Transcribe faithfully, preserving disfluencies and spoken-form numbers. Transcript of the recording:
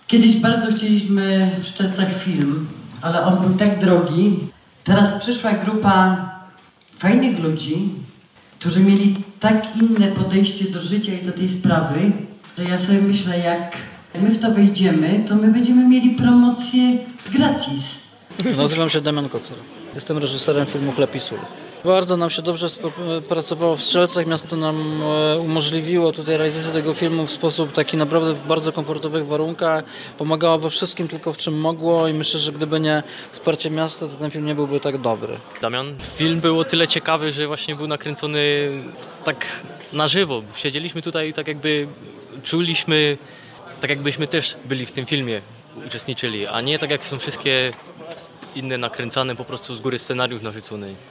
Kiedyś bardzo chcieliśmy w Szczecach film, ale on był tak drogi. Teraz przyszła grupa fajnych ludzi, którzy mieli tak inne podejście do życia i do tej sprawy, że ja sobie myślę, jak my w to wejdziemy, to my będziemy mieli promocję gratis. Nazywam się Damian Kocer. Jestem reżyserem filmu Chleb i sól. Bardzo nam się dobrze pracowało w Strzelcach. Miasto nam umożliwiło tutaj realizację tego filmu w sposób taki naprawdę w bardzo komfortowych warunkach. Pomagało we wszystkim tylko w czym mogło i myślę, że gdyby nie wsparcie miasta, to ten film nie byłby tak dobry. Damian, film był o tyle ciekawy, że właśnie był nakręcony tak na żywo. Siedzieliśmy tutaj i tak jakby czuliśmy, tak jakbyśmy też byli w tym filmie, uczestniczyli, a nie tak jak są wszystkie inne nakręcane po prostu z góry scenariusz narzucony.